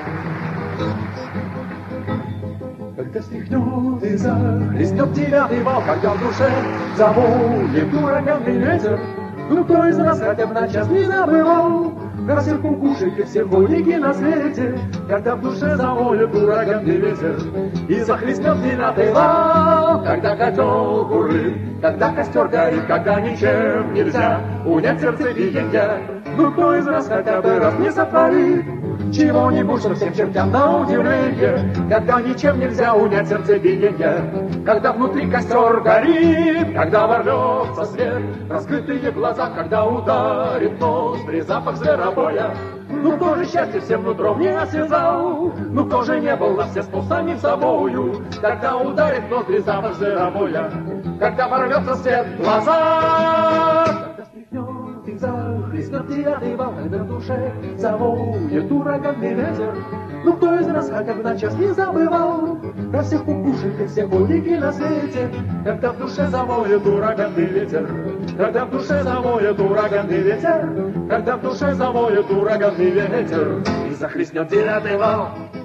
Когда стихнет и захлестнет девятый вал, когда в душе завоет ураганный ветер, ну кто из нас хотя бы на час не забывал про всех кукушек и все ходики на свете, когда в душе завоет ураганный ветер и захлестнет девятый вал, когда котел бурлит, когда костер горит, когда ничем нельзя унять сердцебиение. Ну кто из нас хотя бы раз не сотворит чего-нибудь, что всем чертям на удивление, когда ничем нельзя унять сердцебиение, когда внутри костер горит, когда ворвется свет, раскрытые глаза, когда ударит ноздри запах зверобоя. Ну кто же счастье всем нутром не осязал, ну кто же не был на все сто самим собою, когда ударит ноздри запах зверобоя, когда ворвется свет в глаза. Захлестнет девятый вал, когда в душе завоет ураганный ветер. Ну кто из нас хотя бы на час не забывал про всех кукушек и все ходики на свете, когда в душе завоет ураганный ветер, когда в душе завоет ураганный ветер, когда в душе завоет ураганный ветер и захлестнет девятый вал.